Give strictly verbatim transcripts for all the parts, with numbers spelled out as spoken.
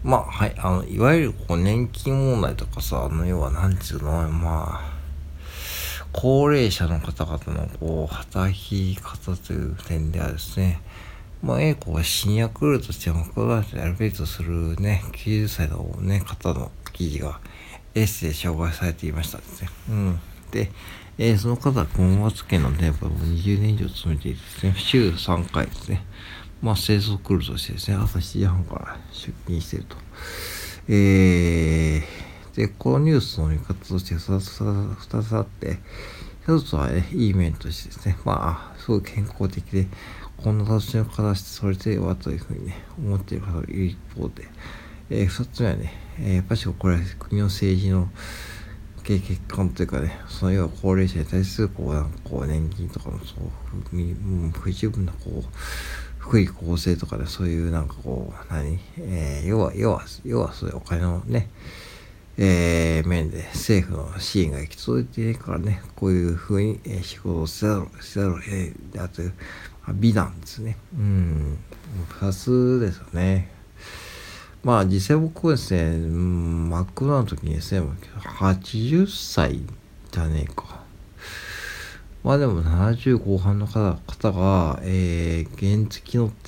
まあ、はい、あの、いわゆるこう年金問題とかさ、あの、要はなんちゅうの、まあ、高齢者の方々のこう、働き方という点ではですね、まあ、えこう、シニアクールとしても、これやるべきとするね、きゅうじゅっさいのね、方の記事が、エッセイで紹介されていましたですね。うん。で、えー、その方は今月県の電波をにじゅうねん以上勤めていてですね、週さんかいですね、まあ、清掃クールとしてですね、朝しちじはんから出勤していると。えー、で、このニュースの見方としてふたつ、ふたつあって、一つは、ね、いい面としてですね、まあ、すごい健康的で、こんな年の形してそれではというふうにね、思っている方がいる一方で、えー、二つ目はね、えー、やっぱしこれは国の政治の経血管というかね、その要は高齢者に対するこう、なんかこう年金とかのそう不不十分なこう、福利厚生とかでそういうなんかこう、何、えー、要は、要は、要はそういうお金のね、えー、面で政府の支援が行き届いていないからね、こういうふうに、えー、仕事をせざる、せざるを得ないだという、まあ、美談ですね。うん、プラスですよね。まあ実際僕はですね、うん、マクドナルドの時にですね、はちじゅっさいじゃねえか。まあでもななじゅう後半の方方が、えー、原付乗って、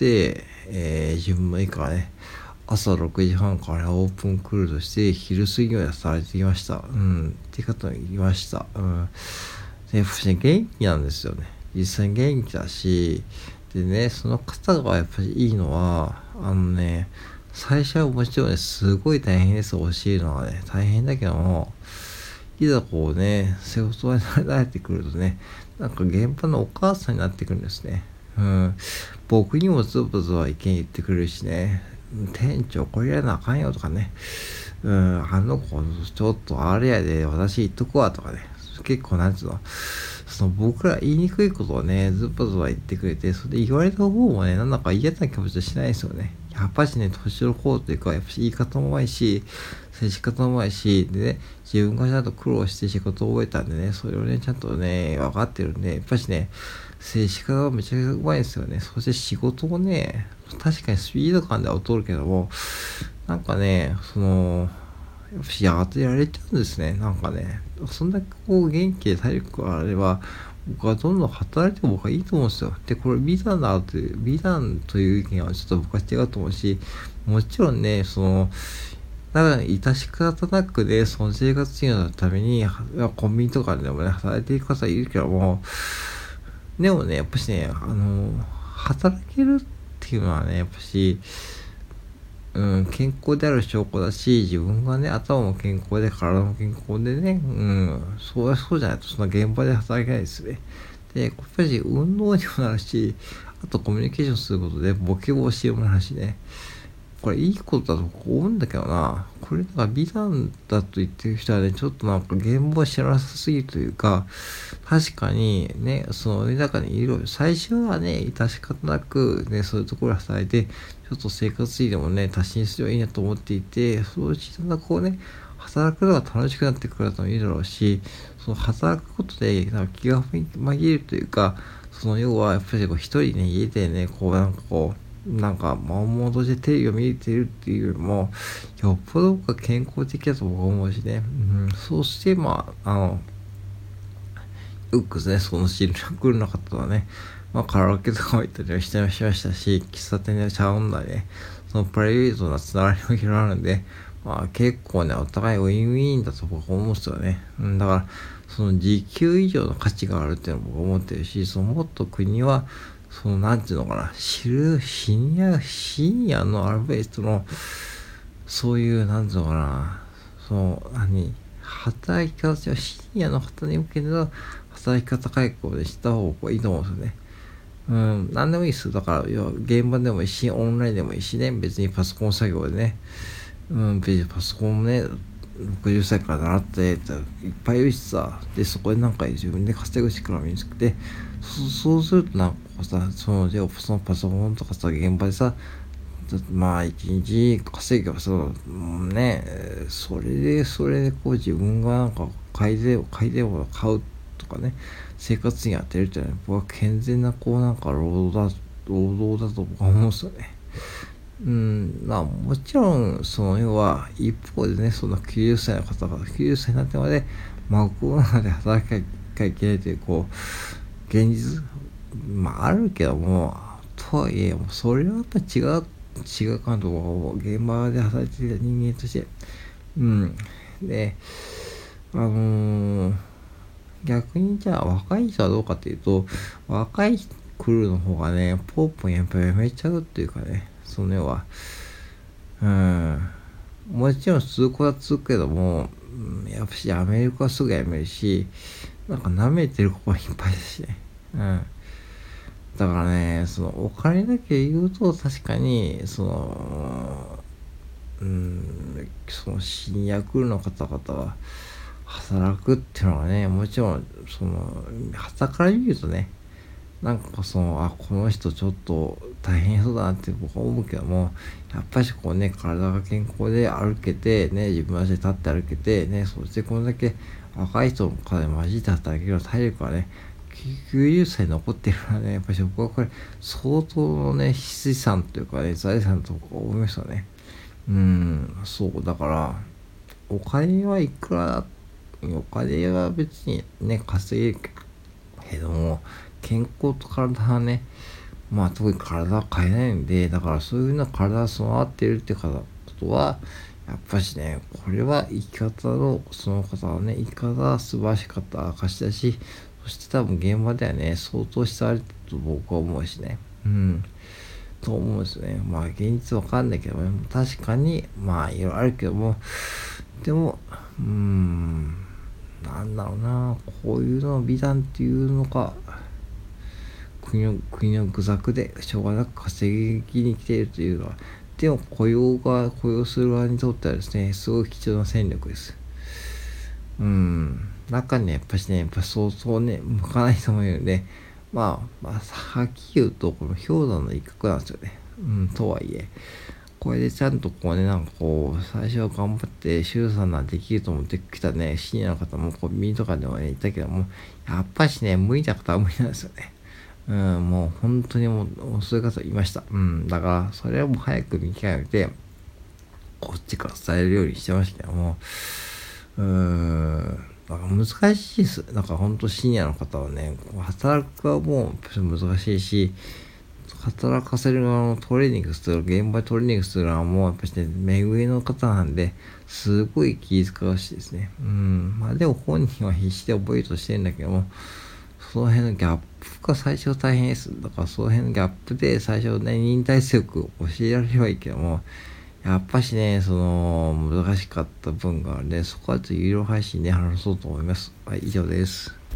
えー、自分の家からね、朝ろくじはんからオープンクールとして昼過ぎまでされていました。うん。って方がいました。うん。で、不思議元気なんですよね。実際に元気だし、でね、その方がやっぱりいいのは、あのね、最初はもちろんね、すごい大変です。教えるのはね、大変だけども、いざこうね、仕事に慣れてくるとね、なんか現場のお母さんになってくるんですね。うん。僕にもズブズブは意見言ってくれるしね、店長これやらなあかんよとかね、うん、あの子ちょっとあれやで私言っとくわとかね、結構なんつうの、その僕ら言いにくいことをね、ズバズバ言ってくれて、それで言われた方もね、なんだか嫌な気持ちはしないですよね。やっぱしね、年の方というか、やっぱし言い方もうまいし、接し方もうまいし、でね、自分がちゃんと苦労して仕事を覚えたんでね、それをね、ちゃんとね、分かってるんで、やっぱしね、接し方がめちゃくちゃうまいですよね。そして仕事もね、確かにスピード感では劣るけども、なんかね、その、やっぱしやがてやれちゃうんですね。なんかね、そんだけこう元気で体力があれば、僕はどんどん働いても僕はいいと思うんですよ。で、これ美談だという、美談という意見はちょっと僕は違うと思うし、もちろんね、その、だから、ね、致し方なくね、その生活費のために、コンビニとかでもね、働いていく方いるけども、でもね、やっぱしね、あの、働けるっていうのはね、やっぱし、うん、健康である証拠だし、自分がね、頭も健康で体も健康でね、うん、そうそうじゃないと、そんな現場で働けないですね。で、やっぱり運動にもなるし、あとコミュニケーションすることでボケ防止にもなるしね、これいいことだと思うんだけどな。これなんか美談だと言ってる人はね、ちょっとなんか現場を知らなさすぎるというか、確かにね、その中にいろいろ、最初はね、致し方なくね、そういうところで働いて、ちょっと生活費でもね、足しにすればいいなと思っていて、そうしたこうね、働くのが楽しくなってくるともいいだろうし、その働くことでなんか気が紛れるというか、その要はやっぱりこう一人ね、家でね、こうなんかこう、なんか、まんまとしてテレビを見ているっていうよりも、よっぽど僕は健康的だと僕は思うしね。うん、そして、まあ、あの、よくですね、そのシルクールの方はね、まあ、カラオケとかも行ったりしてましたし、喫茶店で茶飲んだりね、そのプライベートなつながりも広がるんで、まあ、結構ね、お互いウィンウィンだと僕は思うんですよね。うん、だから、その時給以上の価値があるっていうのも僕は思ってるし、そのもっと国は、その、なんていうのかな、知る、シニア、シニアのアルバイトの、そういう、なんていうのかな、その、何、働き方、シニアの方に向けての働き方改革でした方がいいと思うんですよね。うん、なんでもいいです。だから、要は現場でもいいし、オンラインでもいいしね、別にパソコン作業でね、うん、別にパソコンもね、ろくじゅっさいから習っていっぱいいるしさ、で、そこでなんか自分で稼ぐ力を身につけて、そそうするとなんかさ、その、でそのパソコンとかさ、現場でさ、まあ一日稼げばさ、ね、それで、それでこう自分がなんか買いで、買いでを買うとかね、生活費に当てるっていうのは僕は健全なこうなんか労働だ、労働だと僕は思うんですよね。 うん、まあもちろん、その要は、一方でね、そのきゅうじゅっさいの方がきゅうじゅっさいになってまで、真コロナで働きかいけないという、こう、現実、まああるけども、とはいえ、もうそれはやっぱ違う、違うかなと、現場で働いていた人間として、うん。で、あのー逆にじゃあ若い人はどうかっていうと、若いクルーの方がね、ポープンやっぱりやめちゃうっていうかね、その要は、うん、もちろん続くは続くけども、うん、やっぱしやめる子はすぐやめるし、なんか舐めてる子がいっぱいだしね。うん。だからね、そのお金だけ言うと確かに、その、うん、その深夜クルーの方々は、働くっていうのはね、もちろん、その、傍から見るとね、なんかその、あ、この人ちょっと大変そうだなって僕は思うけども、やっぱりこうね、体が健康で歩けて、ね、自分足で立って歩けて、ね、そしてこれだけ若い人の方で混じって働けるような体力がね、きゅうじゅっさい残ってるからね、やっぱり僕はこれ、相当のね、資産というかね、財産とか思いましたね。うん、そう、だから、お金はいくらだお金は別にね、稼げるけども、健康と体はね、まあ特に体は変えないんで、だからそういうふうな体が備わっているってことは、やっぱしね、これは生き方の、その方はね、生き方は素晴らしかった証だし、そして多分現場ではね、相当慕われてると僕は思うしね。うん。と思うんですね。まあ現実わかんないけどね、確かに、まあいろいろあるけども、でも、うーん、なんだろうな、こういうのを美談っていうのか、国の、国の愚策でしょうがなく稼ぎに来ているというのは、でも雇用が、雇用する側にとってはですね、すごい貴重な戦力です。うん。中にはやっぱしね、やっぱ相当ね、向かない人もいるんで、まあ、まあ、はっきり言うと、この氷山の一角なんですよね。うん、とはいえ。これでちゃんとこうね、なんかこう、最初は頑張って、周さんなんてできると思ってきたね、シニアの方もコンビニとかでもね、いたけども、やっぱしね、無理な方は無理なんですよね。うん、もう本当にもう、そういう方いました。うん、だから、それはもう早く見極めて、こっちから伝えるようにしてましたけども、うーん、だから難しいです。だから本当シニアの方はね、働くはもう難しいし、働かせる側のトレーニングする、現場でトレーニングする側も、やっぱりね、目上の方なんで、すごい気遣わしいですね。うん。まあでも本人は必死で覚えようとしてるんだけども、その辺のギャップが最初大変です。だからその辺のギャップで最初ね、忍耐強く教えられればいいけども、やっぱしね、その、難しかった分があるんで、そこはちょっと有料配信で話そうと思います。はい、以上です。